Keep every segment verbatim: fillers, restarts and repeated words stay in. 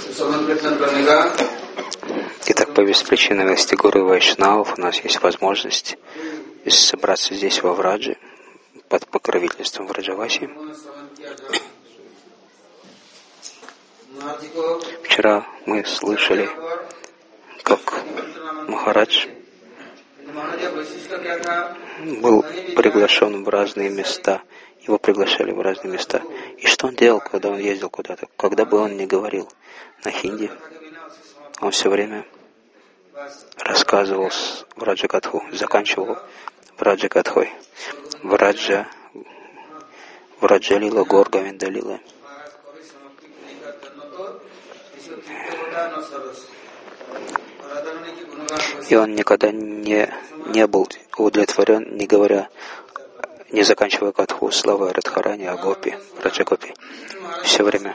Итак, по беспричинной милости Гуру и Вайшнавов у нас есть возможность собраться здесь во Врадже под покровительством Враджаваси. Вчера мы слышали, как Махарадж был приглашен в разные места. Его приглашали в разные места. И что он делал, когда он ездил куда-то? Когда бы он ни говорил на хинди, он все время рассказывал Враджакатху, заканчивал Враджакатхой. Враджа, Враджалила, Горгавиндалила. И он никогда не, не был удовлетворен, не говоря, не заканчивая катху славой Радхарани, а Гопи, Раджагопи. Все время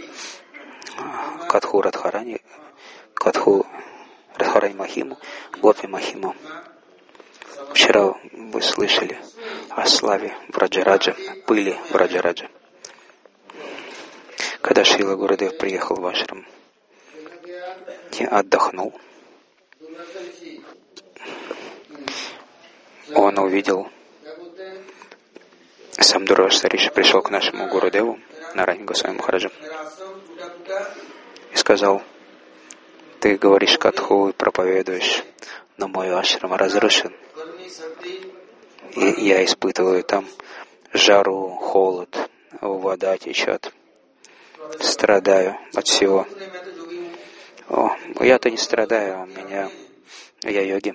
катху Радхарани, катху Радхарани Махиму, Гопи Махиму. Вчера вы слышали о славе Враджараджа, пыли Враджараджа. Когда Шрила Гурудев приехал в ашрам и отдохнул, он увидел, сам Дурваса Риши пришел к нашему Гурудеву, Нараяне Госвами Махараджу, и сказал: ты говоришь катху и проповедуешь, но мой ашрам разрушен. И я испытываю там жару, холод, вода течет. Страдаю от всего. О, я-то не страдаю, у меня, я йоги.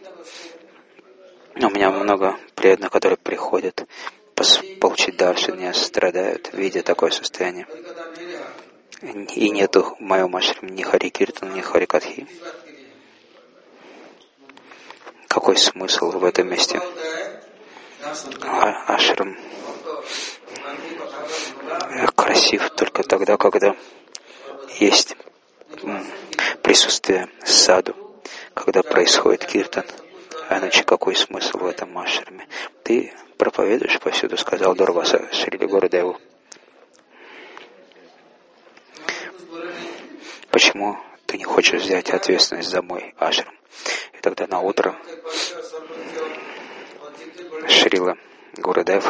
У меня много преданных, которые приходят получить даршан, не страдают, видя такое состояние. И нету в моем ашраме ни Хари Киртана, ни Хари Катхи. Какой смысл в этом месте? А, ашрам красив только тогда, когда есть присутствие саду, когда происходит киртан. А иначе какой смысл в этом ашраме? Ты проповедуешь повсюду, сказал Дурваса Шриле Гурудеву. Почему ты не хочешь взять ответственность за мой ашрам? И тогда на утро Шрила Гурудев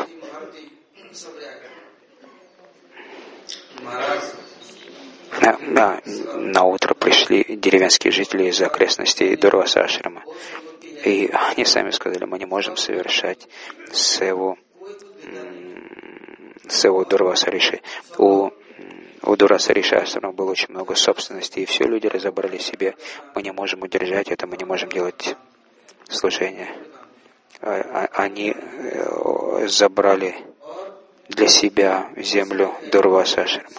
на, на, на утро пришли деревенские жители из окрестностей Дурваса ашрама. И они сами сказали: мы не можем совершать севу, севу Дурваса Риши. У, у Дурваса Риши ашрама было очень много собственности, и все люди разобрали себе: мы не можем удержать это, мы не можем делать служение. Они забрали для себя землю Дурваса ашрама.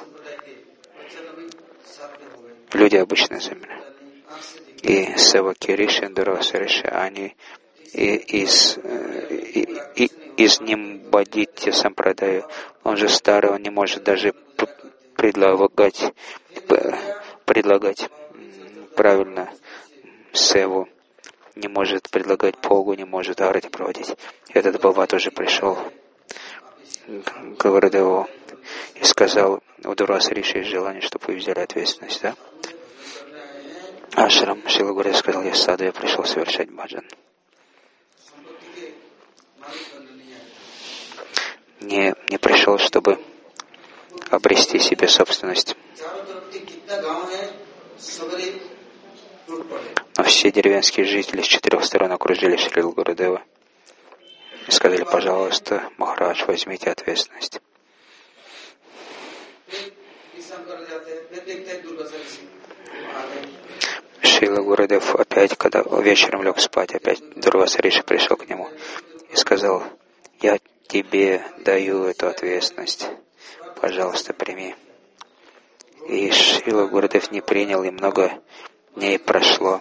Люди обычная земля. И Севаки Риши, Дурваса Риши, они из, из, из Нимбадитья Сампрадая, он же старый, он не может даже предлагать, предлагать правильно Севу, не может предлагать Богу, не может арати проводить. Этот Бава тоже пришел к Гурудеву и сказал: у Дурваса Риши есть желание, чтобы вы взяли ответственность, да? Ашрам Шрила Гурудев сказал: я саду, я пришел совершать баджан. Не, не пришел, чтобы обрести себе собственность. Но все деревенские жители с четырех сторон окружили Шрилу Гурудева и сказали: пожалуйста, Махарадж, возьмите ответственность. Шрила Гурудев опять, когда вечером лег спать, опять Дурваса Риши пришел к нему и сказал: я тебе даю эту ответственность, пожалуйста, прими. И Шрила Гурудев не принял, и много дней прошло.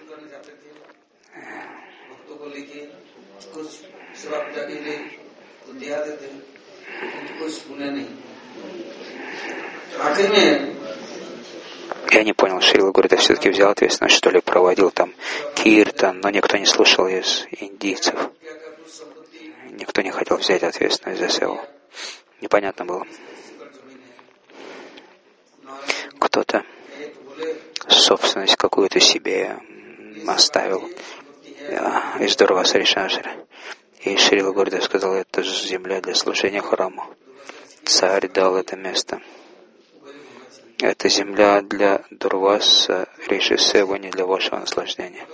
Я не понял, Шрила Гурудев все-таки взял ответственность, что ли, проводил там киртан, но никто не слушал из индийцев. Никто не хотел взять ответственность за севу. Непонятно было. Кто-то собственность какую-то себе оставил из Дурваса Ришашара. И Шрила Гурдев сказал, это же земля для служения храму. Царь дал это место. Это земля для Дурваса Риши Сева, не для вашего наслаждения.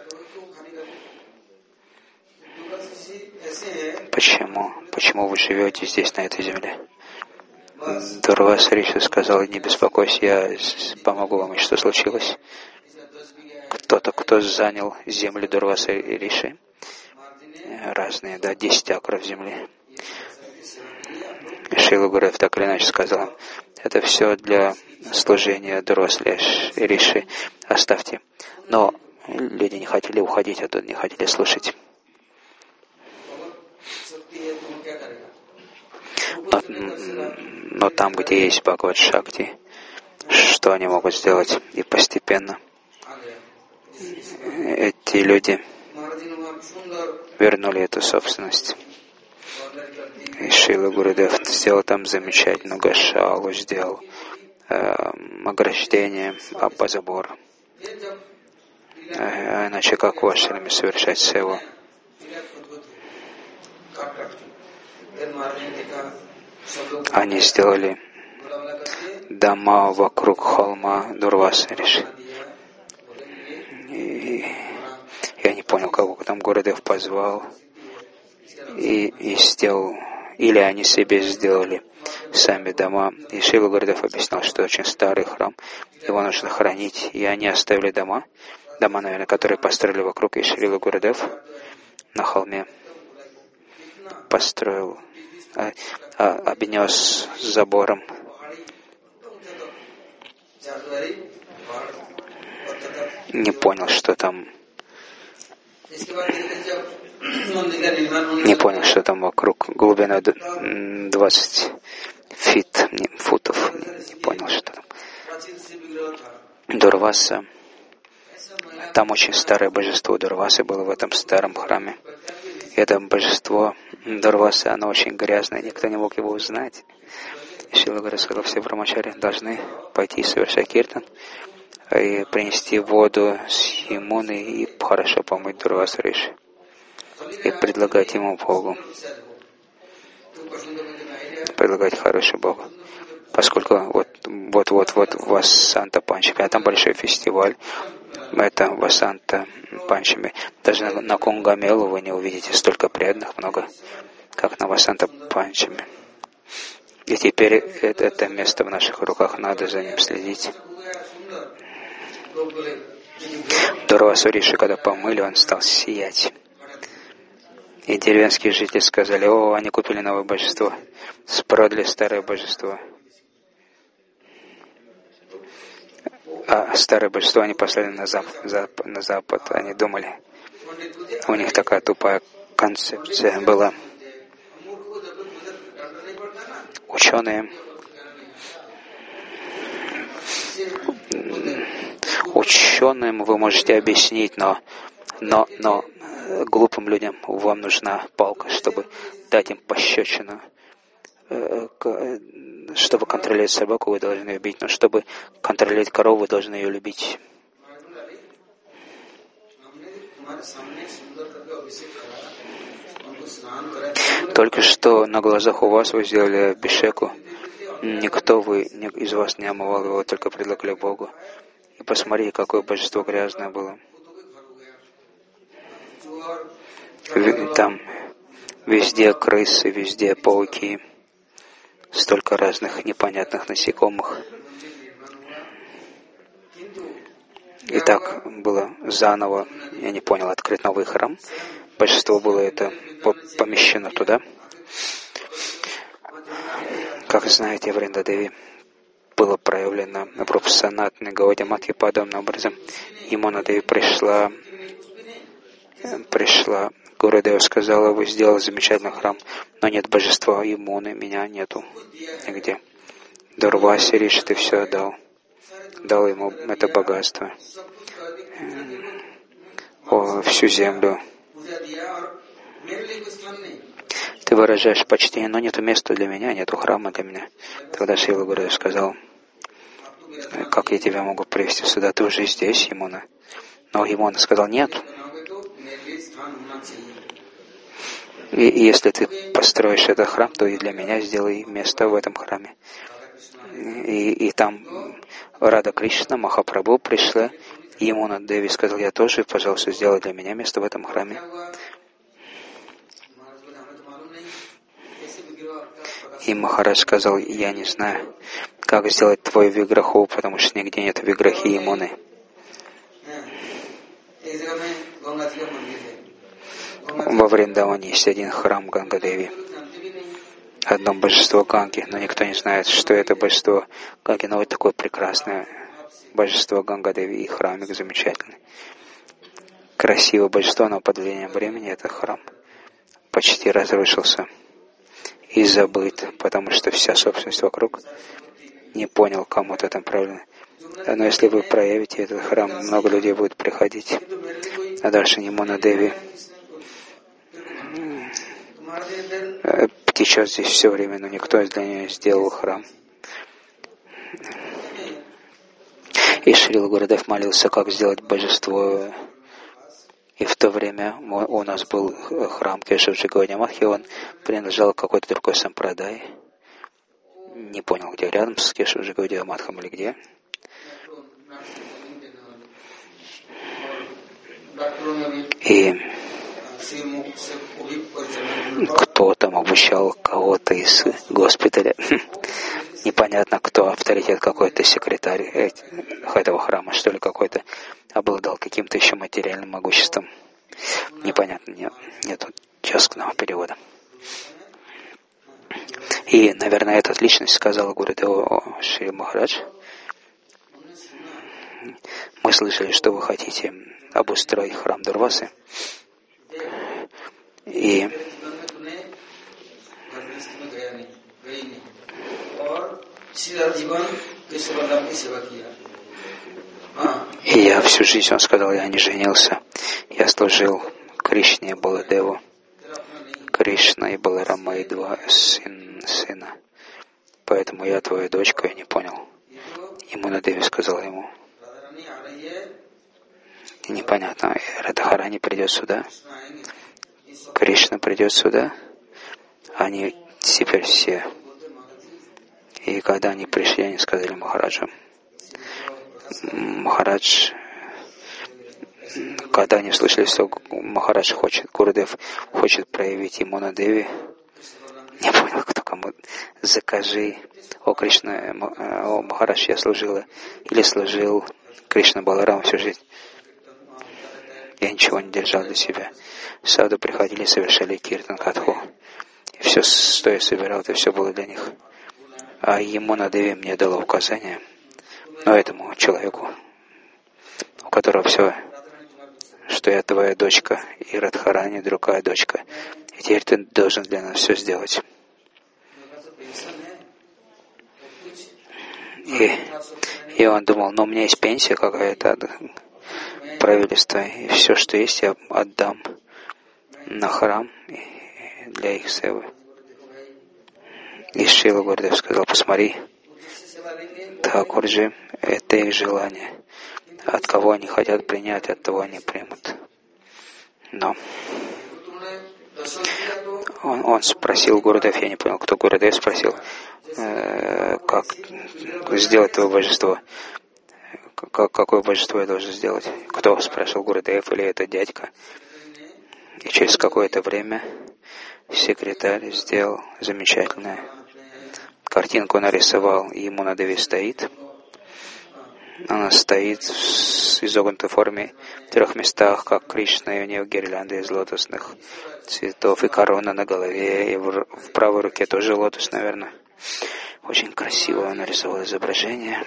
Почему? Почему вы живете здесь, на этой земле? Дурваса Риши сказал, не беспокойся, я помогу вам. И что случилось? Кто-то, кто занял землю Дурваса Риши, разные, да, десять акров земли. Шрила Гурдев так или иначе сказал, это все для служения Дурваса Риши, оставьте. Но люди не хотели уходить оттуда, не хотели слушать. Но, но там, где есть Бхагават Шакти, что они могут сделать? И постепенно эти люди вернули эту собственность. И Шрила Гурудев сделал там замечательную гашалу, сделал э, ограждение по забору. А иначе как в ашраме совершать севу? Они сделали дома вокруг холма Дурваса Риши. И я не понял, кого там Гурудев позвал и, и сделал, или они себе сделали сами дома. И Шрила Гурудев объяснял, что очень старый храм, его нужно хранить, и они оставили дома, дома, наверное, которые построили вокруг, и Шрила Гурудев на холме построил, а, а, обнес забором. Не понял, что там. Не понял, что там вокруг. Глубина двадцать фит, не, футов. Не, не понял, что там. Дурваса. Там очень старое божество Дурвасы было в этом старом храме. И это божество Дурвасы, оно очень грязное, никто не мог его узнать. Шрила Гурудев сказал, все брамачари должны пойти совершать киртан и принести воду с Ямуны и хорошо помыть Дурвасу Риши и предлагать ему Богу. Предлагать хороший Богу. Поскольку вот вот вот вот Васанта Панчами, а там большой фестиваль, это Васанта Панчами. Даже на, на Кунгамелу вы не увидите столько преданных, много, как на Васанта Панчами. И теперь это, это место в наших руках, надо за ним следить. Дурвасу Риши, когда помыли, он стал сиять. И деревенские жители сказали, о, они купили новое божество, продали старое божество. А старое божество они послали на запад, на запад. Они думали, у них такая тупая концепция была. Ученые, ученым вы можете объяснить, но, но, но глупым людям вам нужна палка, чтобы дать им пощечину. Чтобы контролировать собаку, вы должны ее бить, но чтобы контролировать корову, вы должны ее любить. Только что на глазах у вас вы сделали абишеку. Никто вы, из вас не омывал его, только предлагали Богу. И посмотри, какое божество грязное было. Там везде крысы, везде пауки. Столько разных непонятных насекомых. И так было заново, я не понял, открыт новый храм. Божество было это помещено туда. Как знаете, в Вриндадеви было проявлено Рупа Санатана Гаудия Матхи подобным образом. Ямуна Деви пришла, пришла, Гурудев сказала, вы сделали замечательный храм, но нет божества Ямуны, меня нету нигде. Дурвасе Риши, ты все отдал. Дал ему это богатство. О, всю землю. Ты выражаешь почтение, но нету места для меня, нету храма для меня. Тогда Шрила Гурудев сказал, как я тебя могу привести сюда? Ты уже здесь, Ямуна. Но Ямуна сказал, нет. И если ты построишь этот храм, то и для меня сделай место в этом храме. И, и там Рада Кришна, Махапрабху пришла, и Ямуна Деви сказал, я тоже, пожалуйста, сделай для меня место в этом храме. И Махарадж сказал, я не знаю, как сделать твой виграху, потому что нигде нет виграхи Ямуны. Во Вриндаване есть один храм Ганга-деви, одно божество Ганги, но никто не знает, что это божество Ганги, но вот такое прекрасное божество Ганга-деви и храмик замечательный. Красивое божество, но под влиянием времени этот храм почти разрушился и забыт, потому что вся собственность вокруг не понял, кому это там правильно. Но если вы проявите этот храм, много людей будет приходить. А дальше Ямуна Деви течет здесь все время, но никто для нее сделал храм. И Шрила Гурудев молился, как сделать божество. И в то время у нас был храм Кешавджи Гауди Матхи, он принадлежал к какой-то другой сампрадай. Не понял, где, рядом с Кешавджи Гауди Матхом или где. И кто там обучал кого-то из госпиталя. Непонятно, кто, авторитет какой-то, секретарь этого храма, что ли, какой-то, обладал каким-то еще материальным могуществом. Непонятно, нет, нет четкого перевода. И, наверное, эта личность сказала Гурудеву Шри Махарадж, мы слышали, что вы хотите обустроить храм Дурвасы. И И я всю жизнь, он сказал, я не женился. Я служил Кришне и Баладеву. Кришна и Баларама и два сын, сына. Поэтому я твоя дочка, я не понял. Ямуна Деви сказал ему, непонятно, Радхарани придет сюда, Кришна придет сюда, они теперь все. И когда они пришли, они сказали Махараджу, Махарадж, когда они слышали, что Махарадж хочет, Гурудев хочет проявить Ямуна Деви, не понял, кто кому, закажи, о Кришна, о Махарадж, я служила, или служил Кришна Баларам всю жизнь. Я ничего не держал для себя. Саду приходили, совершали киртан катху. И все, что я собирал, это все было для них. А Ямуна Деви мне дала указание, но этому человеку, у которого все, что я твоя дочка, и Радхарани другая дочка. И теперь ты должен для нас все сделать. И, и он думал, ну у меня есть пенсия какая-то, правительство, и все, что есть, я отдам на храм для их севы. И Шрила Гурудев сказал, посмотри, Тхакурджи, это их желание. От кого они хотят принять, от того они примут. Но он, он спросил Гурудев, я не понял, кто Гурудев спросил, э, как сделать твое божество. Как, какое божество я должен сделать? Кто спрашивал, Гурудев или это дядька? И через какое-то время секретарь сделал замечательную картинку, нарисовал, и Ямуна Деви стоит. Она стоит в изогнутой форме в трех местах, как Кришна, и у нее гирлянды из лотосных цветов, и корона на голове, и в, в правой руке тоже лотос, наверное. Очень красиво нарисовал изображение.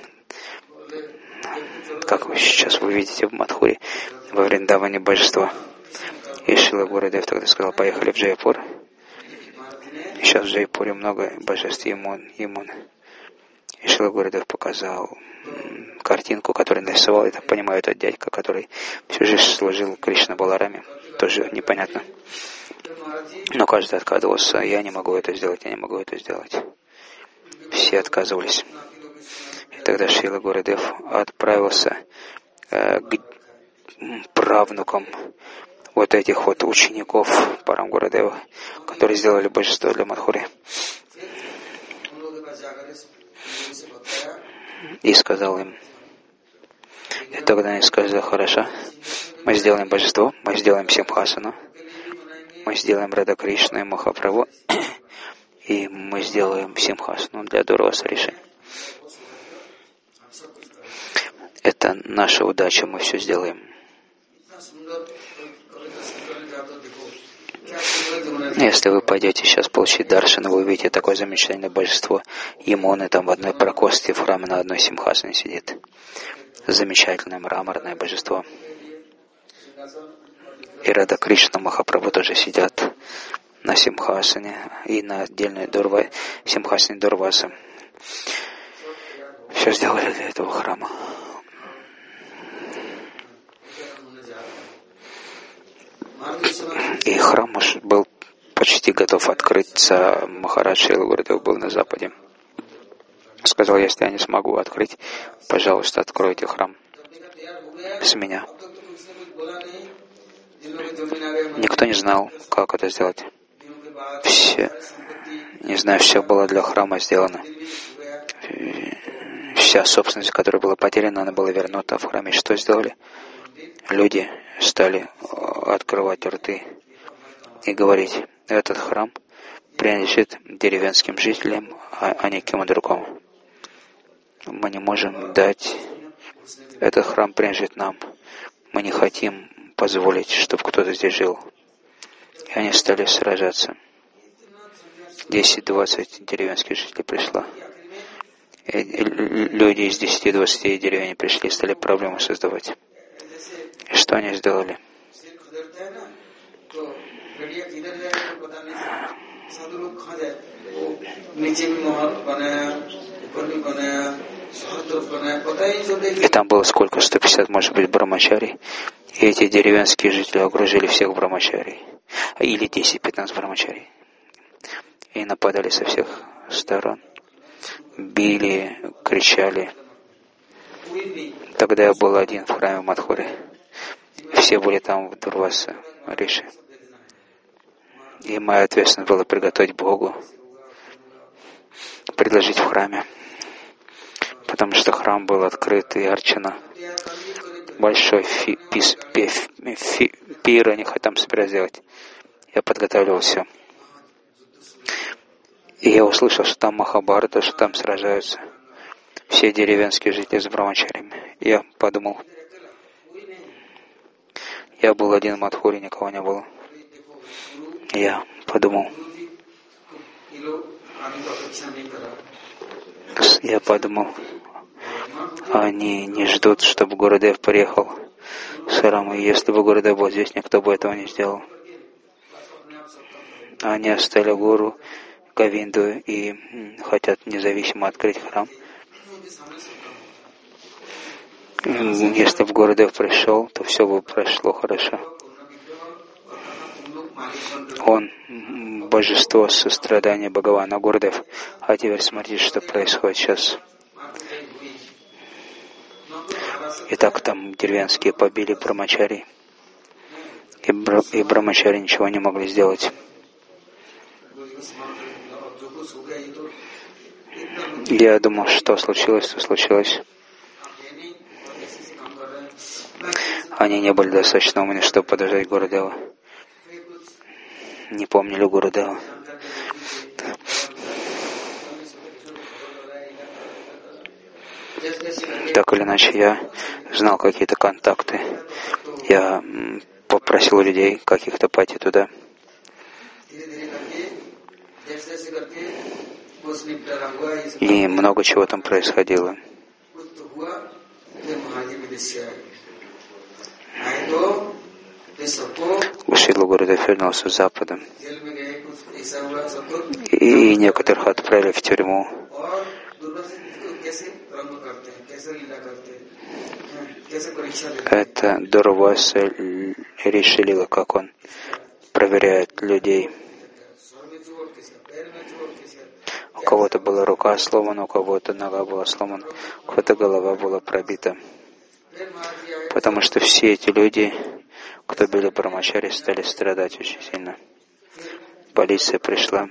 Как вы сейчас вы видите в Мадхуре, во Вриндаване божества. И Шрила Гурудев тогда сказал, поехали в Джайпур. Сейчас в Джайпуре много божеств Ямун, Ямуны. И Шрила Гурудев показал картинку, которую нарисовал, это понимаю, этот дядька, который всю жизнь служил Кришна Балараме. Тоже непонятно. Но каждый отказывался, я не могу это сделать, я не могу это сделать. Все отказывались. Тогда Шрила Гурудев отправился э, к правнукам вот этих вот учеников Парам Гурудева, которые сделали божество для Мадхури. И сказал им, и тогда они сказали: хорошо, мы сделаем божество, мы сделаем Симхасану, мы сделаем Рада Кришну и Махапрабху, и мы сделаем Симхасану для Дурваса Риши. Это наша удача, мы все сделаем. Если вы пойдете сейчас получить даршан, вы увидите такое замечательное божество. Ямоны там в одной прокосте в храме на одной симхасане сидит. Замечательное мраморное божество. И Рада Кришна, Махапрабху тоже сидят на симхасане и на отдельной дурва, симхасане Дурваса. Все сделали для этого храма. И храм уж был почти готов открыться. Махарадж Шрила Гурудев был на западе. Сказал: если я не смогу открыть, пожалуйста, откройте храм без меня. Никто не знал, как это сделать. Все, не знаю, все было для храма сделано. Вся собственность, которая была потеряна, она была вернута в храме. Что сделали? Люди стали открывать рты и говорить: этот храм принадлежит деревенским жителям, а не кому другому. Мы не можем дать, этот храм принадлежит нам. Мы не хотим позволить, чтобы кто-то здесь жил. И они стали сражаться. десять-двадцать деревенских жителей пришло. И люди из десяти-двадцати деревень пришли и стали проблемы создавать. И что они сделали? И там было сколько? сто пятьдесят, может быть, брамачарий. И эти деревенские жители окружили всех брамачарий. Или десять-пятнадцать брамачарий. И нападали со всех сторон. Били, кричали. Тогда я был один в храме Мадхури. Все были там в Дурваса Риши. И моя ответственность была приготовить Богу, предложить в храме. Потому что храм был открыт, и арчана. Большой фи, пис, пи, фи, пир они там собирались сделать. Я подготавливал все. И я услышал, что там Махабхарата, что там сражаются все деревенские жители с брамачарями. Я подумал, я был один в Мадхури, никого не было. Я подумал, я подумал, они не ждут, чтобы Гурудев приехал с храма. И если бы Гурудев был здесь, никто бы этого не сделал. Они оставили Гуру, Говинду и хотят независимо открыть храм. Если бы Гурудев пришел, то все бы прошло хорошо. Он божество сострадания Бхагавана Гурудев. А теперь смотрите, что происходит сейчас. Итак, там деревенские побили брамачари. И, бра- и брамачари ничего не могли сделать. Я думал, что случилось, что случилось. Они не были достаточно умны, чтобы подождать Гурудева. Не помнили Гурудева. Так или иначе, я знал какие-то контакты. Я попросил людей каких-то пойти туда. И много чего там происходило. Шрила Гурудев вернулся с Запада. И некоторых отправили в тюрьму. Это Дурваса решили, как он проверяет людей. кого-то была рука сломана, у кого-то нога была сломана, у кого-то голова была пробита. Потому что все эти люди, кто были брамачари, стали страдать очень сильно. Полиция пришла,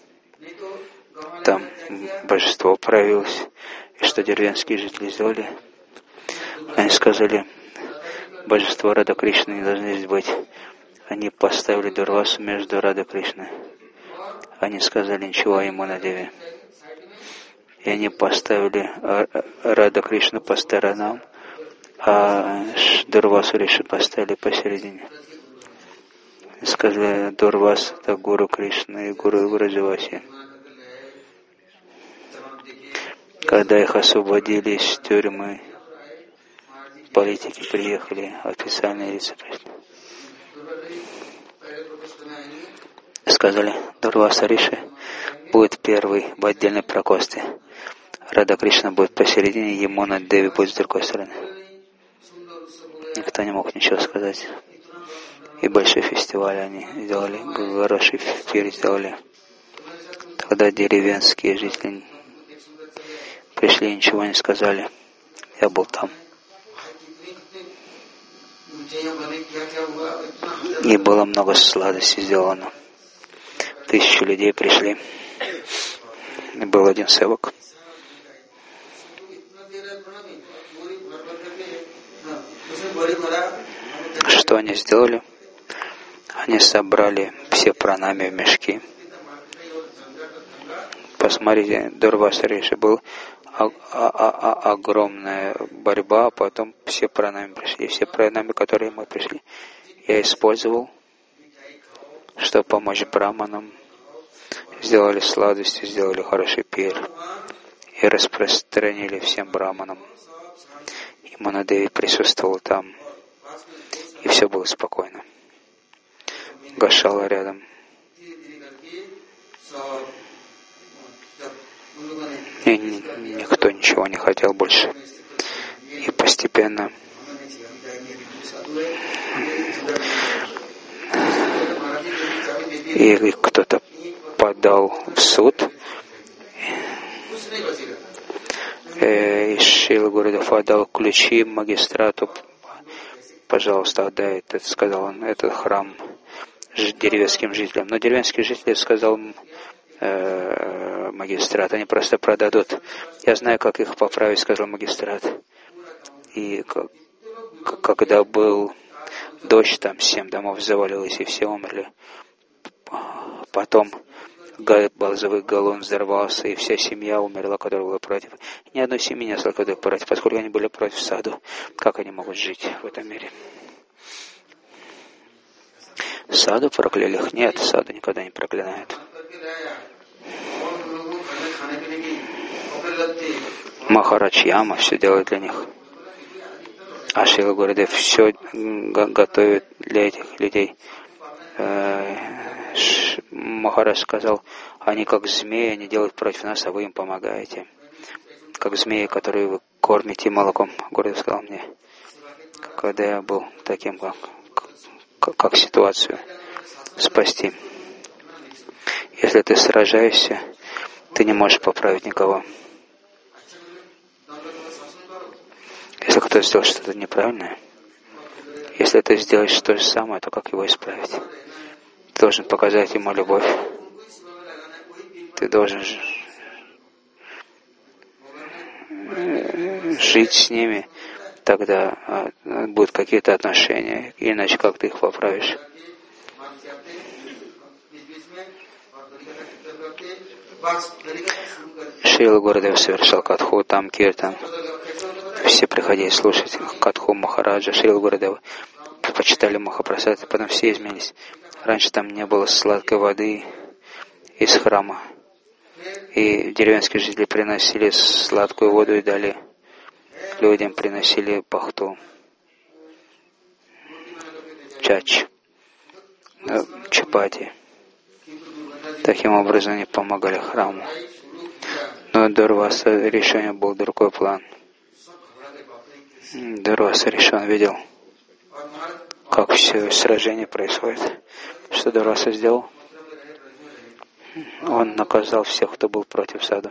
там божество проявилось. И что деревенские жители сделали? Они сказали, божество Рада Кришны не должны здесь быть. Они поставили Дурвасу между Рада Кришной. Они сказали ничего о Ямуна-деве. И они поставили Рада Кришну по сторонам, а Дурвасу Риши поставили посередине. И сказали, Дурвас — это гуру Кришны и гуру Враджаваси. Когда их освободили из тюрьмы, политики приехали, официальные лица пришли. Сказали, Дурваса Риши будет первый в отдельной прокосте. Рада Кришна будет посередине, Ямуна Деви будет с другой стороны. Никто не мог ничего сказать. И большой фестиваль они сделали, хороший пир сделали. Тогда деревенские жители пришли и ничего не сказали. Я был там. И было много сладостей сделано. Тысячи людей пришли. И был один севак. Что они сделали? Они собрали все пранами в мешки. Посмотрите, Дурваса Риши был а, а, а, огромная борьба, а потом все пранами пришли. Все пранами, которые мы пришли, я использовал, чтобы помочь браманам. Сделали сладости, сделали хороший пир и распространили всем браманам. И Манадеви присутствовал там, и все было спокойно. Гошала рядом. И никто ничего не хотел больше. И постепенно и кто-то подал в суд, и Шрила Гурудев отдал ключи магистрату. Пожалуйста, отдай этот, сказал он, этот храм деревенским жителям. Но деревенские жители, сказал э, магистрат, они просто продадут. Я знаю, как их поправить, сказал магистрат. И как, когда был дождь, там семь домов завалилось, и все умерли. Потом базовый галлон взорвался, и вся семья умерла, которая была против. Ни одной семьи не осталось, которая против, поскольку они были против саду. Как они могут жить в этом мире? Саду прокляли их? Нет, саду никогда не проклинают. Махарадж Яма все делает для них. А Шрила Гурудев все готовит для этих людей. Махарадж сказал, они как змеи, они делают против нас, а вы им помогаете. Как змеи, которые вы кормите молоком. Гурудев сказал мне, когда я был таким, как, как, как ситуацию спасти. Если ты сражаешься, ты не можешь поправить никого. Если кто-то сделал что-то неправильное, если ты сделаешь то же самое, то как его исправить? Ты должен показать ему любовь. Ты должен жить с ними, тогда будут какие-то отношения, иначе как ты их поправишь? Шрила Гурудев совершал катху, там киртан. Все приходили слушать катху Махараджа, Шрила Гурудева, почитали Махапрасад, потом все изменились. Раньше там не было сладкой воды из храма. И деревенские жители приносили сладкую воду и дали людям, приносили бхакту, чач, чапати. Таким образом они помогали храму. Но Дурваса решение был другой план. Дурваса решен видел, как все сражение происходит. Что Дурваса сделал? Он наказал всех, кто был против саду.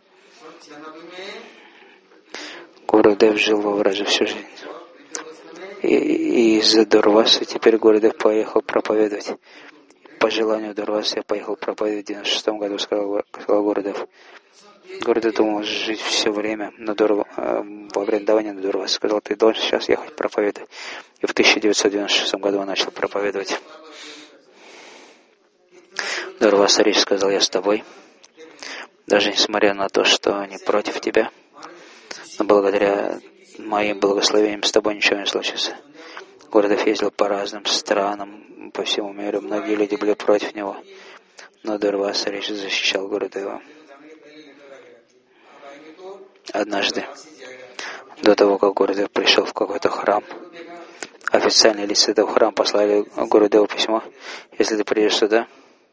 Гурудев жил во Враджа всю жизнь. И, и из-за Дурвасы теперь Гурудев поехал проповедовать. По желанию Дурвасы я поехал проповедовать в девяносто шестом году, сказал, сказал Гурудев. Гурудев думал жить все время на Дурва, во Вриндаване на Дурвасе. Сказал, ты должен сейчас ехать проповедовать. И в тысяча девятьсот девяносто шестом году он начал проповедовать. Дурваса Риши сказал, я с тобой. Даже несмотря на то, что они против тебя, но благодаря моим благословениям с тобой ничего не случится. Гурудев ездил по разным странам, по всему миру. Многие люди были против него. Но Дурваса Риши защищал Гурудева. Однажды, до того, как Гурудев пришел в какой-то храм, официальные лица этого храма послали Гурудеву письмо. Если ты приедешь сюда,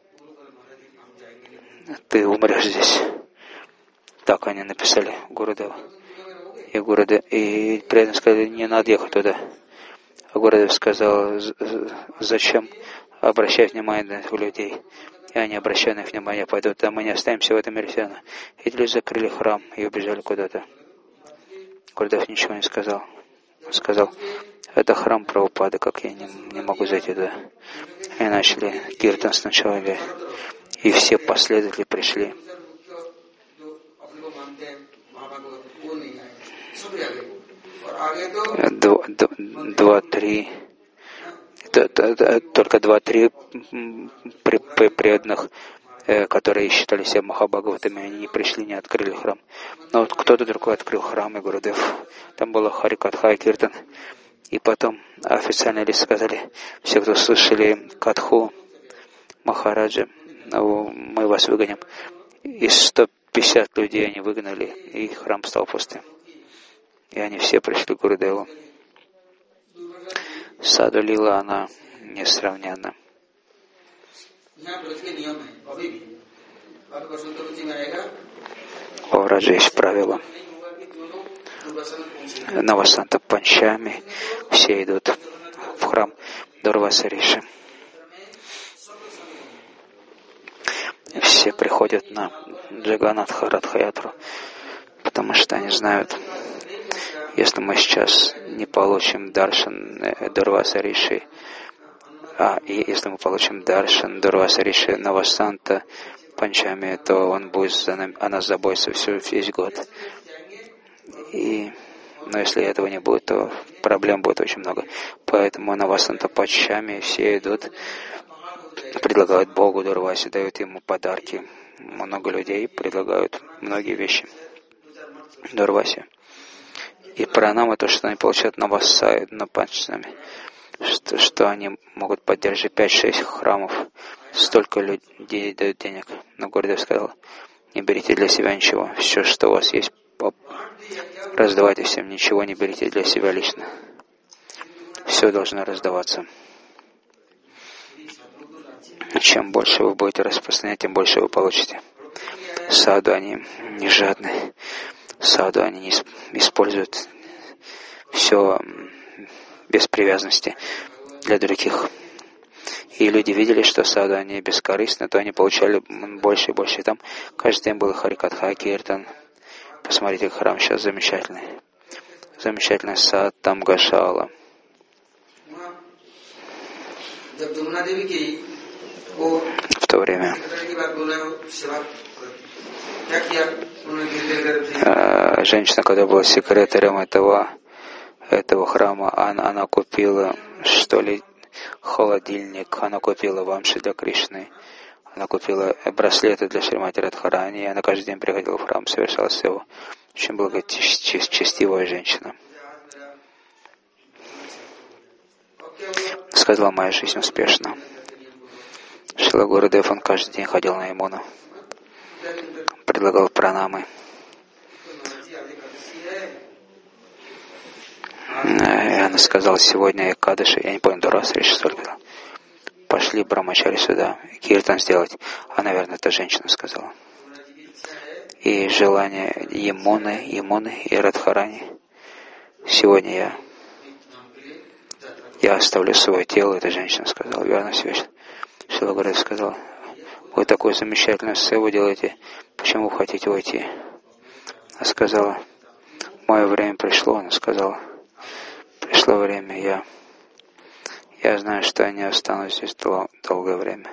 ты умрешь здесь. Так они написали Гурудеву. И, Гурудев, и при этом сказали, не надо ехать туда. А Гурудев сказал, зачем обращать внимание на этих людей? И они, обращая на их внимание, пойдут, а мы не останемся в этом мире все равно. Эти люди закрыли храм и убежали куда-то. Гурудев ничего не сказал. Он сказал, это храм Прабхупады, как я не, не могу зайти туда. И начали киртан сначала, и все последователи пришли. Два-три, только два-три преданных, которые считали себя Махабхагаватами, они не пришли, не открыли храм. Но вот кто-то другой открыл храм, и Гурудев. Там было Харикатха и Киртан. И потом официальные лица сказали, все, кто слышали Катху Махараджа, мы вас выгоним. И сто пятьдесят людей они выгнали, и храм стал пустым. И они все пришли к Гурудеву. Саду лила, она несравненна. У Враджа есть правило. На Васанта Панчами все идут в храм Дурваса Риши. Все приходят на Джаганатха Радхаятру, потому что они знают, если мы сейчас не получим даршан Дурваса Риши, а и если мы получим даршан Дурваса Риши на Васанта Панчами, то он будет за нами, о нас заботиться всю, весь год. И, но если этого не будет, то проблем будет очень много. Поэтому на Васанта Панчами все идут, предлагают Богу Дурвасе, дают ему подарки. Много людей предлагают многие вещи Дурвасе. И пранама, то, что они получают на Васае, на Панчами, что, что они могут поддержать пять-шесть храмов, столько людей дают денег. Но Гурудев сказал, не берите для себя ничего, все, что у вас есть, раздавайте всем, ничего не берите для себя лично. Все должно раздаваться. Чем больше вы будете распространять, тем больше вы получите. Саду, они не жадные. Саду, они не используют все без привязанности для других. И люди видели, что саду, они бескорыстны, то они получали больше и больше. И там каждый день был Харикатха, Киртан. Посмотрите, храм сейчас замечательный. Замечательный сад, там Гашала. В то время женщина, когда была секретарем этого, этого храма, она, она купила, что ли, холодильник, она купила вамши для Кришны, она купила браслеты для Шримати Радхарани, и она каждый день приходила в храм, совершала севу. Очень благочестивая женщина. Сказала, моя жизнь успешна. Шрила Гурудев, он каждый день ходил на Ямуну, предлагал пранамы. И она сказала, сегодня Экадаши, я не помню, Дурваса Риши столько. Пошли Брамачари сюда, киртан сделать. А, наверное, эта женщина сказала. И желание Ямуны, Ямуны и Радхарани. Сегодня я, я оставлю свое тело, эта женщина сказала, верно все. Шрила Гурудев сказал, вы такую замечательную севу делаете, почему вы хотите уйти? Она сказала, мое время пришло, она сказала, пришло время, я, я знаю, что я не останусь здесь дол- долгое время.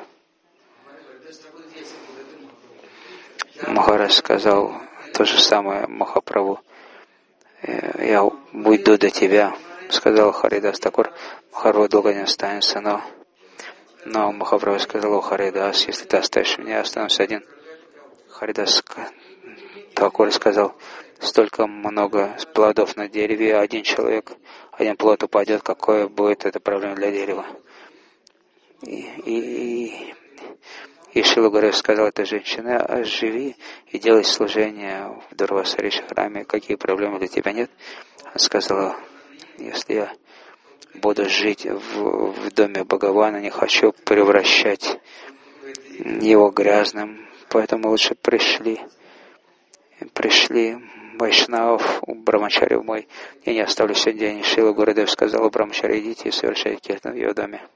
Махарадж сказал то же самое Махапрабху. Я уйду до тебя, сказал Харидас Такур. Махапрабху долго не останется, но, но Махапрабху сказал, о Харидас, если ты оставишь меня, я останусь один. Харидас Такур сказал, столько много плодов на дереве, один человек, один плод упадет, какое будет это проблема для дерева. И, и, и Шрила Гурдев сказал этой женщине, а живи и делай служение в Дурвасариши храме, какие проблемы для тебя нет. Она сказала, если я буду жить в, в доме Бхагавана, не хочу превращать его грязным, поэтому лучше пришли, пришли Вайшнавов, Брамачари в мой, я не оставлю сегодня день. Шрила Гурдев сказал, Брамачари, идите и совершайте киртан в ее доме.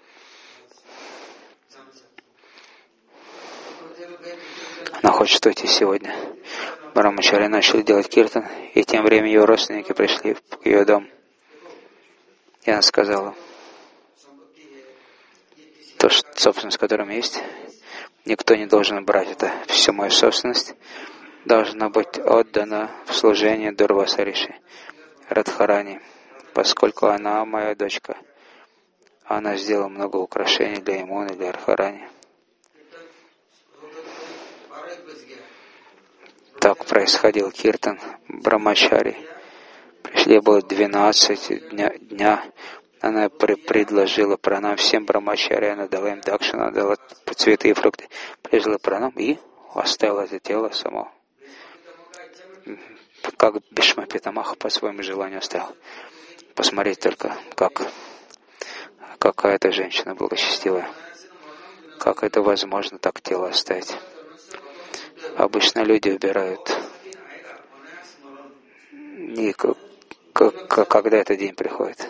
Она хочет уйти сегодня. Брамачари начали делать киртан, и тем временем ее родственники пришли в ее дом. И она сказала, то, что собственность, которая есть, никто не должен брать это. Всю мою собственность должна быть отдана в служение Дурвасариши, Радхарани, поскольку она моя дочка. Она сделала много украшений для Ямуны, для Радхарани. Так происходил киртан Брамачари. Пришли было двенадцать дня, дня. Она при, предложила пранам всем Брамачари, она дала им дакшину, она дала цветы и фрукты. Предложила пранам и оставила это тело само. Как Бишма Питамаха по своему желанию оставил. Посмотреть только, как какая-то женщина благочестивая. Как это возможно так тело оставить? Обычно люди убирают. И как, как, когда этот день приходит.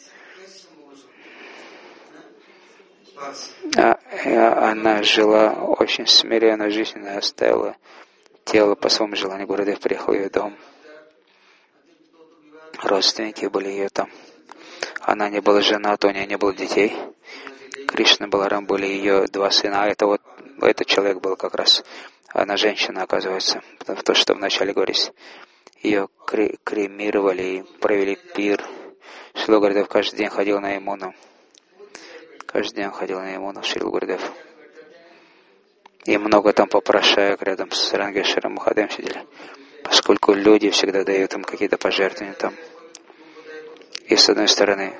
А, она жила очень смиренной жизнью, она оставила тело по своему желанию. Гурудев приехал в ее дом. Родственники были ее там. Она не была жената, у нее не было детей. Кришна и Баларам были ее два сына. А это вот этот человек был как раз. Она женщина, оказывается. То, что вначале говорилось. Ее кре- кремировали и провели пир. Шрила Гурдев каждый день ходил на Ямуну. Каждый день ходил на Ямуну, Шрила Гурдев. И много там попрошаек рядом с Рангешером Махадевом сидели. Поскольку люди всегда дают им какие-то пожертвования там. И с одной стороны,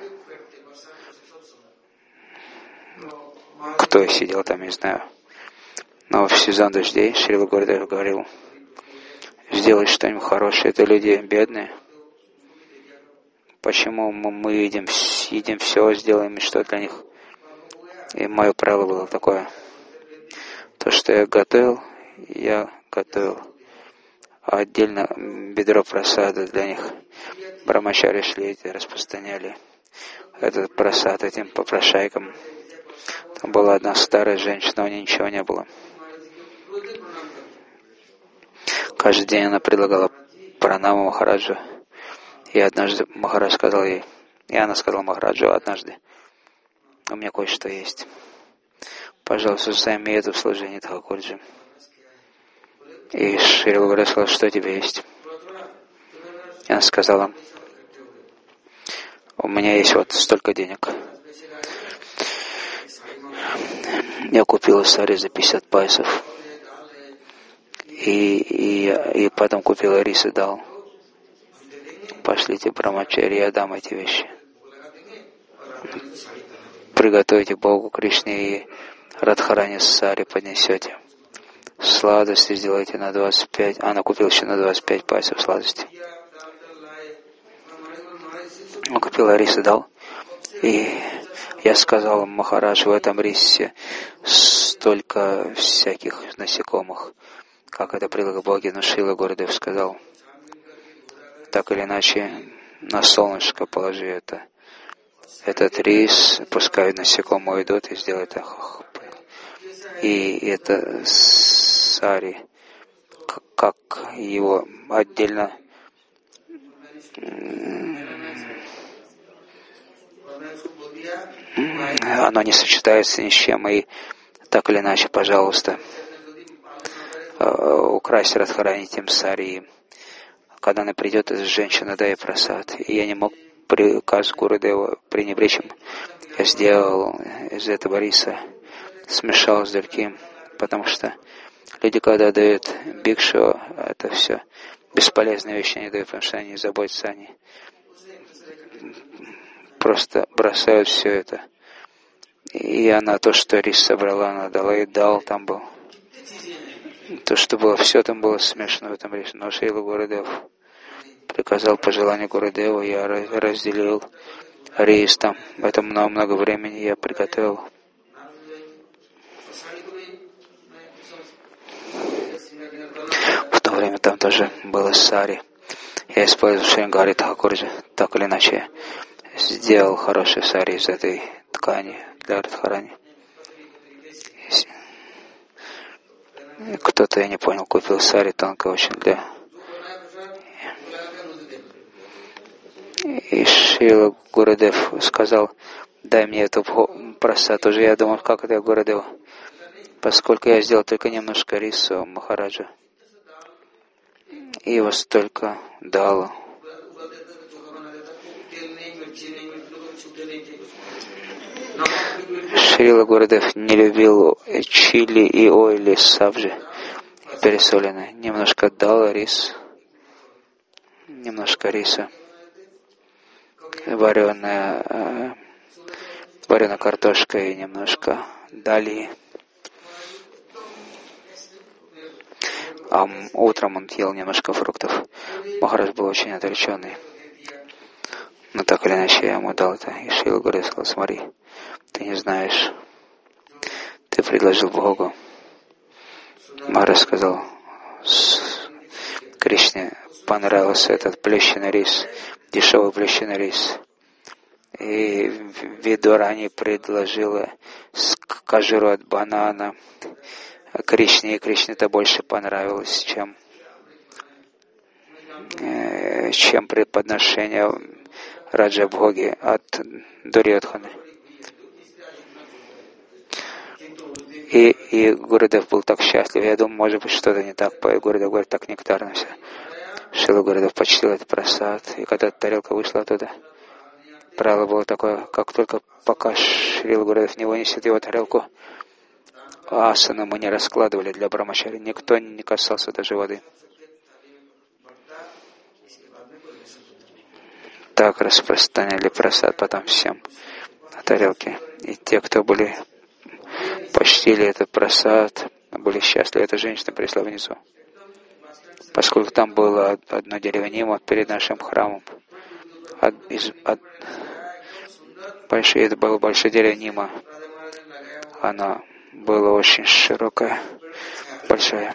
кто сидел там, не знаю. Но в сезон дождей Шрила Гурдев говорил, сделать что-нибудь хорошее, это люди бедные. Почему мы, мы едим, едим все, сделаем что для них? И мое правило было такое. То, что я готовил, я готовил. А отдельно бедро просада для них. Брамачари шли эти, распространяли этот просад этим попрошайкам. Там была одна старая женщина, у нее ничего не было. Каждый день она предлагала пранаму Махараджу. И однажды Махарадж сказал ей, и она сказала Махараджу однажды, у меня кое-что есть. Пожалуйста, займи это в служении Тхакурджи. И Шрила Гурдев сказал, что у тебя есть? И она сказала, у меня есть вот столько денег. Я купила сари за пятьдесят пайсов. И, и, и потом купила рис и дал. Пошлите Брамачари, я дам эти вещи. Приготовите Богу Кришне и Радхарани сари поднесете. Сладости сделайте на двадцать пять. Она купила еще на двадцать пять пайсов сладости. Он купил рис и дал. И я сказал Махарадж, в этом рисе столько всяких насекомых, как это прилог Боги, но Шрила Гурдев сказал, так или иначе, на солнышко положи это. Этот рис, пускай насекомые уйдут и сделай это. И это сари, как его отдельно оно не сочетается ни с чем, и так или иначе, пожалуйста, украсть Радхарани тем сари. Когда она придет, женщина, дай прасад. И я не мог приказ Гурудева пренебречь им. Я сделал из этого риса, смешал с другим, потому что люди, когда дают бикшу, это все бесполезные вещи они дают, потому что они не заботятся, они просто бросают все это. И она то, что рис собрала, она дала и дал, там был. То, что было, все там было смешано в этом рисе. Но Шрила Гурудев приказал по желанию Гурудева, я разделил рис там. В этом много-много времени я приготовил. В то время там тоже было сари. Я использовал Шрингари Тхакурджи, так или иначе сделал хороший сари из этой ткани для Радхарани. Кто-то, я не понял, купил сари тонко очень для... И Шрила Гурудев сказал, дай мне эту прасад. Уже я думал, как это Гурудев. Поскольку я сделал только немножко рису Махараджа, и его столько дал. Шрила Гурудев не любил чили и ойли сабжи, пересоленные. Немножко дал рис, немножко риса, вареная, вареная картошка и немножко дали. А утром он ел немножко фруктов. Махарадж был очень отвлеченный. Но так или иначе я ему дал это. И Шрила Гурудев сказал, смотри, ты не знаешь, ты предложил Богу. Махарадж сказал, Кришне понравился этот плещеный рис, дешевый плещеный рис. И Видурани предложила кажуру от банана. Кришне, и Кришне это больше понравилось, чем, э, чем преподношение Раджа Бхоги от Дурьодханы. И, и Гурудев был так счастлив. Я думаю, может быть, что-то не так. Гурудев говорит, так нектарно все. Шрила Гурудев почтил этот прасад. И когда тарелка вышла оттуда, правило было такое, как только пока Шрила Гурудев не вынесет его тарелку, асану мы не раскладывали для брамачари. Никто не касался даже воды. Так распространяли прасад потом всем на тарелке. И те, кто были почтили этот прасад, были счастливы. Эта женщина пришла внизу. Поскольку там было одно дерево нима перед нашим храмом. От, из, от, большое, это было большое дерево нима. Она была очень широкая, большая.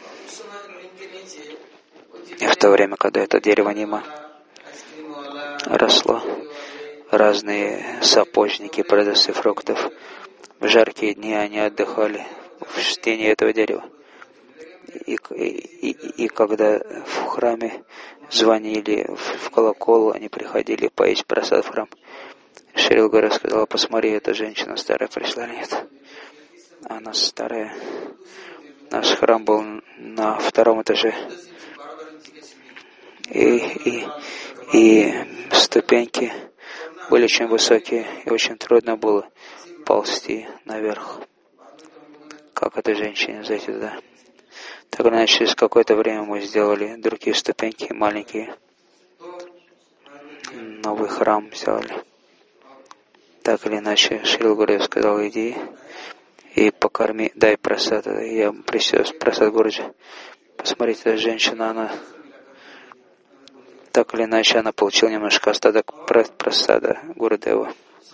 И в то время, когда это дерево нима росло, разные сапожники, продавцы фруктов, в жаркие дни они отдыхали в тени этого дерева. И, и, и, и когда в храме звонили в колокол, они приходили поесть прасад в храм. Шрила Гурудев сказала, посмотри, эта женщина старая пришла или нет. Она старая. Наш храм был на втором этаже. И, и, и ступеньки были очень высокие, и очень трудно было ползти наверх. Как этой женщине зайти туда? Так иначе, через какое-то время мы сделали другие ступеньки, маленькие. Новый храм сделали. Так или иначе, Шрила Гурудев сказал, иди и покорми, дай прасад. Я принес прасад Гуруджи. Посмотрите, эта женщина, она так или иначе, она получила немножко остаток прасада Гурудева.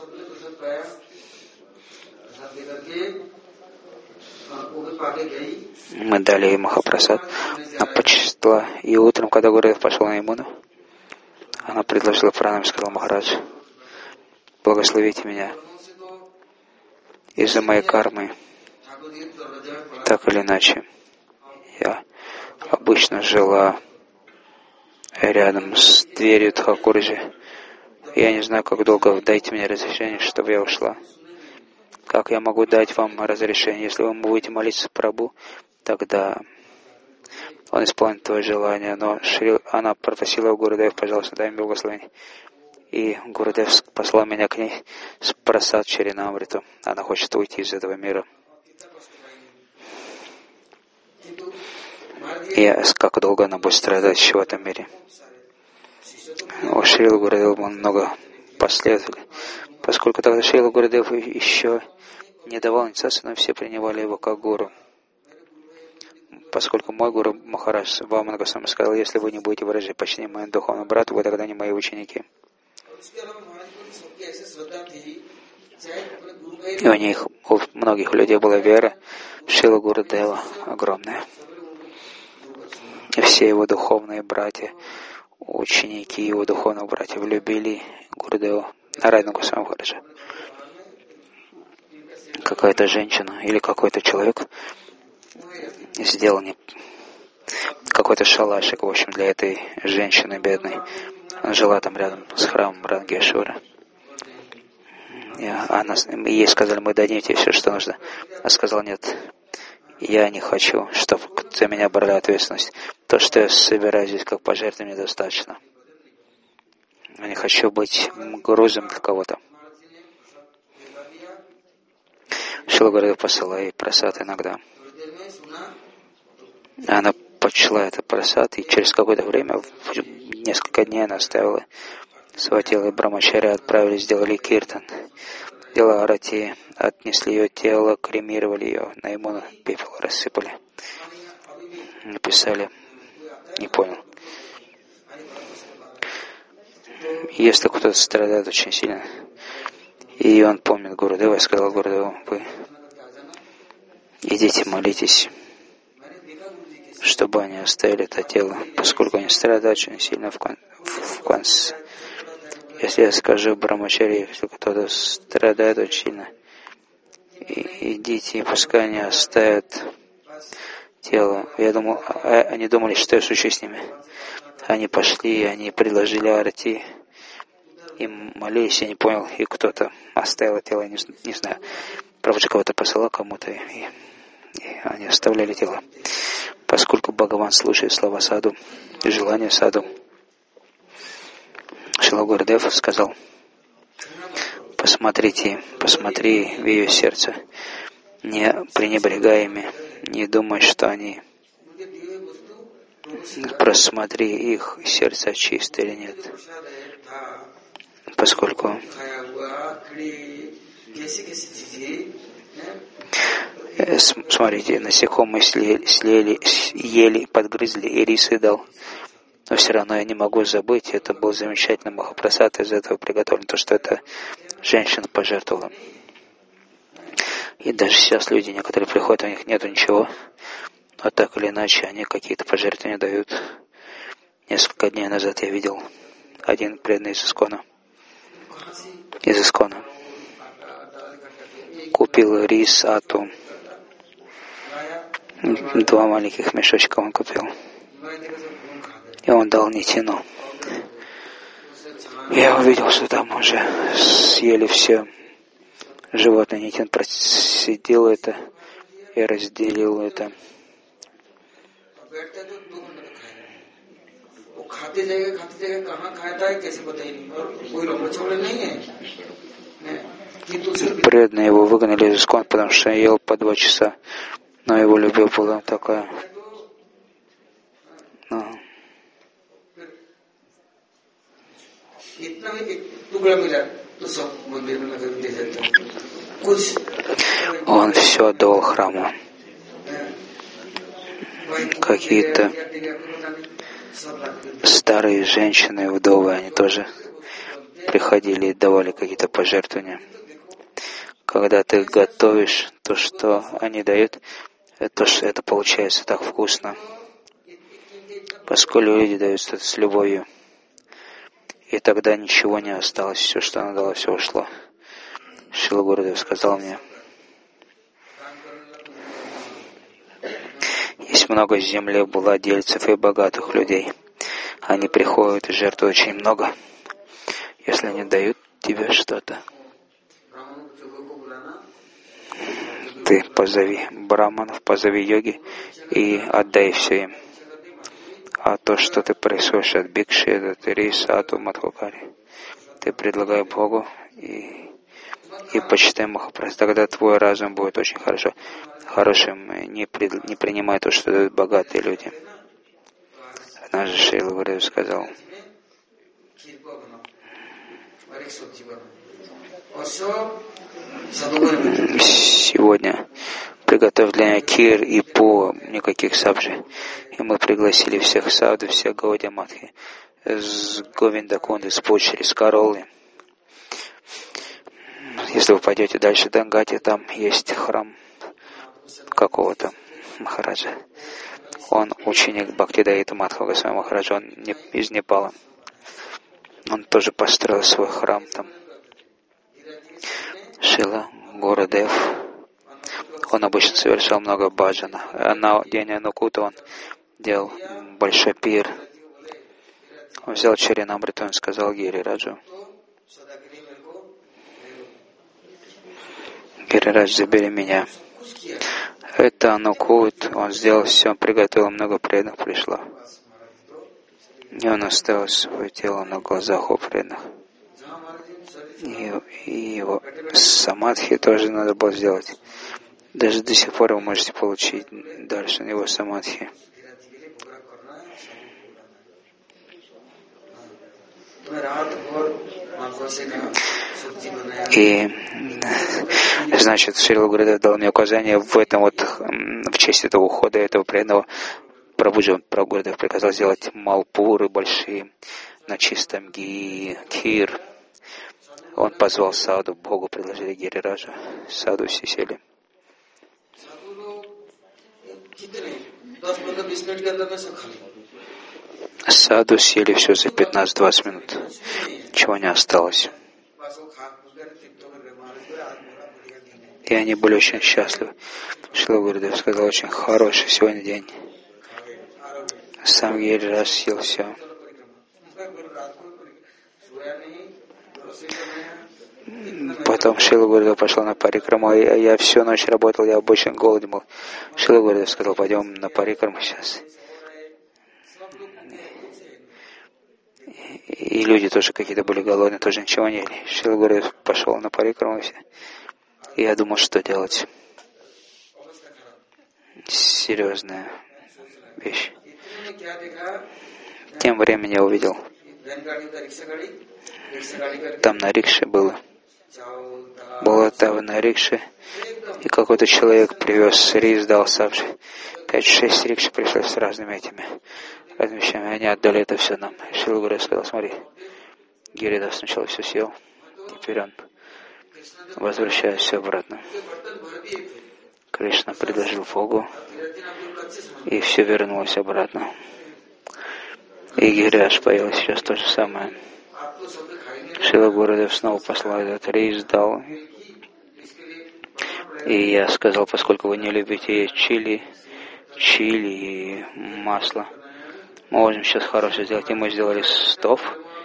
Мы дали ей Махапрасад. Она почтила. И утром, когда Гурудев пошел на Ямуну, она предложила пранам и сказала, Махарадж, благословите меня. Из-за моей кармы Так или иначе, я обычно жила рядом с дверью Тхакурджи. Я не знаю, как долго. Дайте мне разрешение, чтобы я ушла. Как я могу дать вам разрешение? Если вы будете молиться Прабху, тогда он исполнит твое желание. Но Шри... она попросила у Гурудев, пожалуйста, дай мне благословение. И Гурудев послал меня к ней с Прасад Чаринамриту. Она хочет уйти из этого мира. И как долго она будет страдать еще в этом мире? У Шрила Гурудева было много последователей. Поскольку тогда Шрила Гурудев еще не давал инициацию, но все принимали его как гуру. Поскольку мой гуру Махарадж Вамана Госвами сказал, если вы не будете выражать почтение моему духовному брату, вы тогда не мои ученики. И у них, у многих людей была вера в Шрила Гурудева огромная. И все его духовные братья, ученики его духовных братьев любили Гурудева, Нарайана Госвами Махараджа. Какая-то женщина или какой-то человек сделал не... какой-то шалашик, в общем, для этой женщины бедной. Она жила там рядом с храмом Рангешвара. И она, ей сказали, мы дадим тебе все, что нужно. Она сказала, нет, я не хочу, чтобы за меня брали ответственность. То, что я собираю здесь как пожертвование, недостаточно. Я не хочу быть грузом для кого-то. Шрила Гурудев посылал ей прасад иногда. Она почла это прасад, и через какое-то время, несколько дней она оставила свое тело, и Брамачари отправились, сделали киртан, делали арати, отнесли ее тело, кремировали ее, на иммуну пепел рассыпали. Написали, не понял. Если кто-то страдает очень сильно, и он помнит Гурудева, я сказал Гурудеву, вы идите молитесь, чтобы они оставили это тело, поскольку они страдают очень сильно в, кон, в, в конце. Если я скажу Брамачари, если кто-то страдает очень сильно, и, идите, и пускай они оставят тело. Я думал, а, они думали, что я шучу с ними. Они пошли, они предложили арати, и молились, я не понял, и кто-то оставил тело, не, не знаю. Прабхуджи кого-то посылал кому-то, и, и они оставляли тело. Поскольку Бхагаван слушает слова саду и желания саду, Шрила Гурудев сказал, посмотрите, посмотри в ее сердце, не пренебрегай ими, не думай, что они, просмотри их сердца чисто или нет. Поскольку смотрите, насекомые слели, слели, ели, подгрызли, и рис съедал. Но все равно я не могу забыть, это был замечательный махапрасад, из этого приготовлен, то, что эта женщина пожертвовала. И даже сейчас люди, некоторые приходят, у них нету ничего, но так или иначе они какие-то пожертвования дают. Несколько дней назад я видел один преданный из Искона, из Искона, купил рис, ату, два маленьких мешочка он купил. И он дал Нитину. Я увидел, что там уже съели все животные. Нитин просидел это и разделил это. Преданные его выгнали из Искон, потому что ел по два часа. Но его любовь была такая. Но... Он все отдал храму. Какие-то старые женщины, вдовы, они тоже приходили и давали какие-то пожертвования. Когда ты готовишь то, что они дают, то, что это получается так вкусно. Поскольку люди дают что-то с любовью, и тогда ничего не осталось, все, что она дала, все ушло. Шрила Гурудев сказал мне, Есть много земли, владельцев и богатых людей. Они приходят и жертвуют очень много. Если они дают тебе что-то, ты позови браманов, позови йоги и отдай все им. А то, что ты происходишь от бикши, от риса, от мадхукари, ты предлагай Богу и, и почитай Махапрабху. Тогда твой разум будет очень хорошо, хорошим. Не, при, не принимай то, что дают богатые люди. Однажды Шрила Гурудев сказал: сегодня приготовь для меня кир и по, никаких сабжи. И мы пригласили всех саду, всех Гаудия Матхи, с Говиндакунды, с почери, с Каролы. Если вы пойдете дальше до Гати, там есть храм какого-то Махараджа. Он ученик Бхактидаита Мадхва Госвами Махараджа, он не, из Непала. Он тоже построил свой храм там. Шрила Гурудев, он обычно совершал много баджана. А на день Анукута он делал большой пир. Он взял Чаринамриту, он сказал Гирираджу: Гирирадж, забери меня. Это Анукут, он сделал все, он приготовил, много преданных пришло. И он оставил свое тело на глазах у преданных. И, и его самадхи тоже надо было сделать. Даже до сих пор вы можете получить дальше его самадхи. И, значит, Шрила Гурудев дал мне указание в этом вот, в честь этого ухода, этого преданного Прабхуджи, Прабху Гурудев приказал сделать малпуры большие на чистом ги, кир. Он позвал саду, Богу предложили Гирираджа. Саду все сели. Саду съели все за пятнадцать-двадцать минут. Чего не осталось. И они были очень счастливы. Шрила Гурудев сказал: очень хороший сегодня день. Сам Гирирадж съел все. Потом Шрила Гурудев пошел на парикраму. Я, я всю ночь работал, я очень голоден был. Шрила Гурудев сказал: пойдем на парикраму сейчас. И люди тоже какие-то были голодные, тоже ничего не ели. Шрила Гурудев пошел на парикраму. И я думал, что делать. Серьезная вещь. Тем временем я увидел, там на рикше было. Было там на рикше, и какой-то человек привез рис, дал сабжи. Пять-шесть рикш пришли с разными этими, разными вещами. Они отдали это все нам. Шрила Гурудев сказал: смотри, Гиридас сначала все съел, теперь он возвращает все обратно. Кришна предложил Богу, и все вернулось обратно. И Гиридас поел сейчас то же самое. Шрила Гурудев снова послал этот рис, дал. И я сказал: поскольку вы не любите чили, чили и масло, мы можем сейчас хорошее сделать. И мы сделали стов.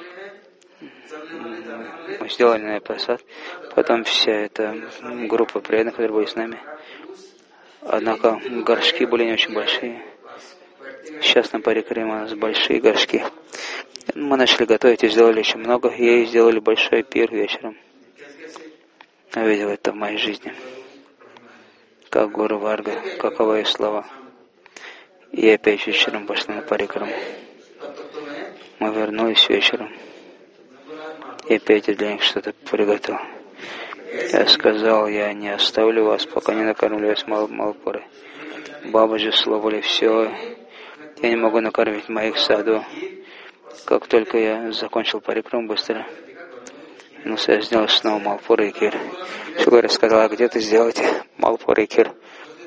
Мы сделали на просад. Потом вся эта группа преданных, которые были с нами. Однако горшки были не очень большие. Сейчас на парикраме у нас большие горшки. Мы начали готовить и сделали очень много. И сделали большой пир вечером. Я видел это в моей жизни. Как Гуру Варга, какова их слова. И опять вечером пошли на парикраму. Мы вернулись вечером. И опять я для них что-то приготовил. Я сказал: я не оставлю вас, пока не накормлю вас мал малпурой. Бабаджи словали все. Я не могу накормить моих саду. Как только я закончил парикраму быстро, ну, я сделал снова малпуры и кир. Шугара сказала: а где ты сделаете малпуры и кир?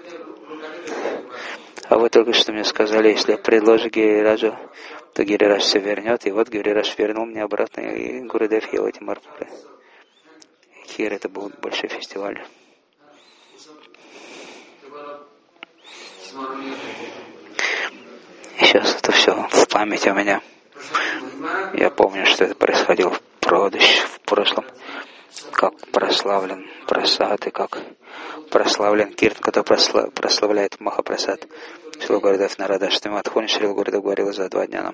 А вы только что мне сказали, если я предложу Гирираджу, то Гирирадж все вернет. И вот Гирирадж вернул мне обратно, и Гурудев ел эти малпуры. Кир — это был большой фестиваль. Сейчас это все в памяти у меня. Я помню, что это происходило в прошлом, в прошлом, как прославлен Прасад и как прославлен Киртан, который просла, прославляет Махапрасад. Шрила Гурудев Нарадаштами Матхуни Шрила Гурудев говорил за два дня нам.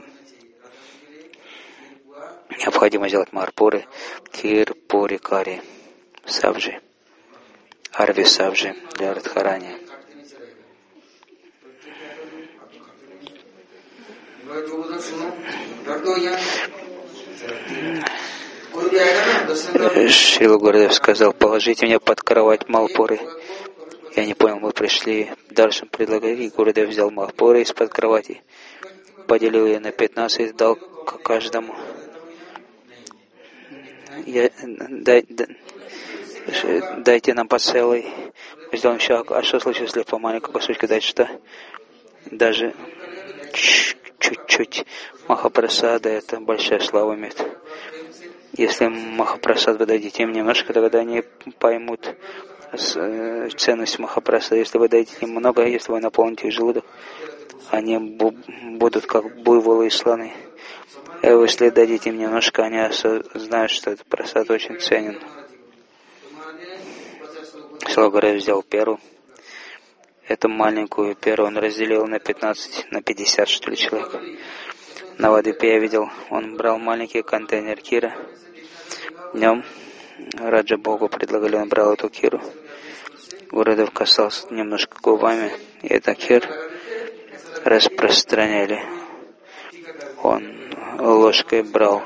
Необходимо сделать Марпуры, Кир, Пури, Кари, Сабджи, Арви Сабджи для Радхарани. Шрила Гурудев сказал: положите меня под кровать Малпуры. Я не понял, мы пришли, дальше предлагали, Гурудев взял Малпуры из-под кровати, поделил ее на пятнадцать, дал каждому. Я, дай, дай, дайте нам по целой. Сделаем шаг. А что случилось, если по маленькой кусочку дать что? Даже чуть-чуть Махапрасада, это большая слава имеет. Если Махапрасад вы дадите им немножко, тогда они поймут ценность Махапрасада. Если вы дадите им много, если вы наполните их желудок, они будут как буйволы и слоны. И если дадите им немножко, они знают, что этот прасад очень ценен. Шрила Гурудев взял перу. Эту маленькую перу он разделил на пятнадцать, на пятьдесят, что ли, человек. На Вадипе я видел, он брал маленький контейнер кира. В нем Раджа Богу предлагали, он брал эту киру. Гурудев касался немножко губами, и это кир распространяли. Он ложкой брал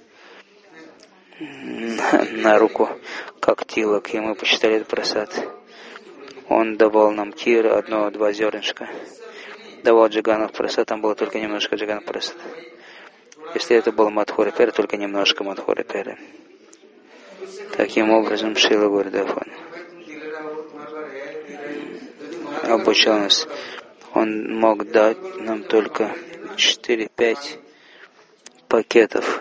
на руку, как тилок, и мы почитали этот прасад. Он давал нам кир, одно-два зернышка. Давал джиганов прасад, там было только немножко джиганов прасад. Если это был Мадхура Пера, только немножко Мадхура Пера. Таким образом, Шрила Гурудев обучал нас. Он мог дать нам только четыре-пять пакетов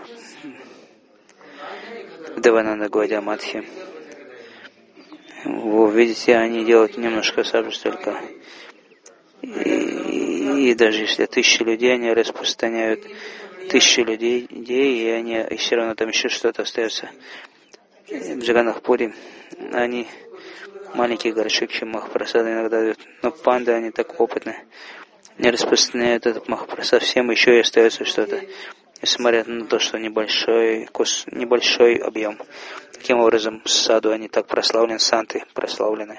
Девананда Гаудия Матхи. Вы видите, они делают немножко сабджи только. И, и даже если тысячи людей, они распространяют тысячи людей, и они и все равно там еще что-то остается. В Джаганнах Пури они маленькие горшок, чем Махапрасад иногда дают. Но панды, они так опытные. Не распространяют этот Махапрасад всем, еще и остается что-то. Несмотря на то, что небольшой, кус, небольшой объем. Таким образом, саду они так прославлены, санты прославлены.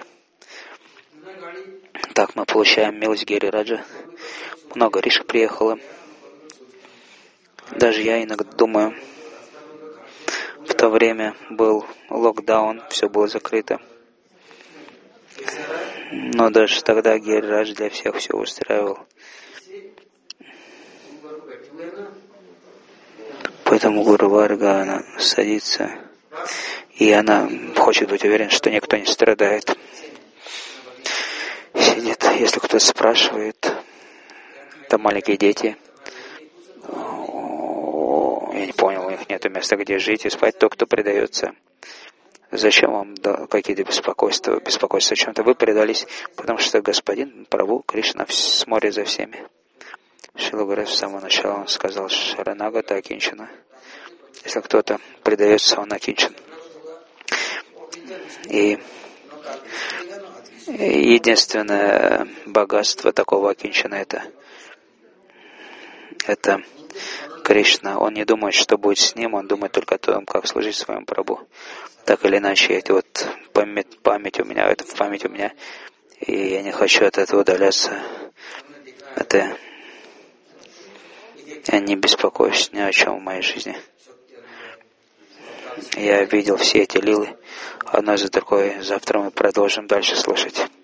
Так мы получаем милость Гири Раджа. Много ришек приехало. Даже я иногда думаю, в то время был локдаун, все было закрыто. Но даже тогда Гири Радж для всех все устраивал. Поэтому Гуру Варга, она садится, и она хочет быть уверена, что никто не страдает. Сидит, если кто-то спрашивает, там маленькие дети, я не понял, у них нет места, где жить и спать, то, кто предается. Зачем вам да, какие-то беспокойства, беспокойства о чем-то? Вы предались, потому что Господин Прабху Кришна смотрит за всеми. Шрила Гурудев с самого начала он сказал: Шаранагата Акинчана. Если кто-то предается, он окинчен. И единственное богатство такого окинчана это, это Кришна. Он не думает, что будет с ним, он думает только о том, как служить своему Прабху. Так или иначе, это вот память, память у меня, это в память у меня, и я не хочу от этого удаляться. Это я не беспокоюсь ни о чем в моей жизни. Я видел все эти лилы, одна за другой. Завтра мы продолжим дальше слушать.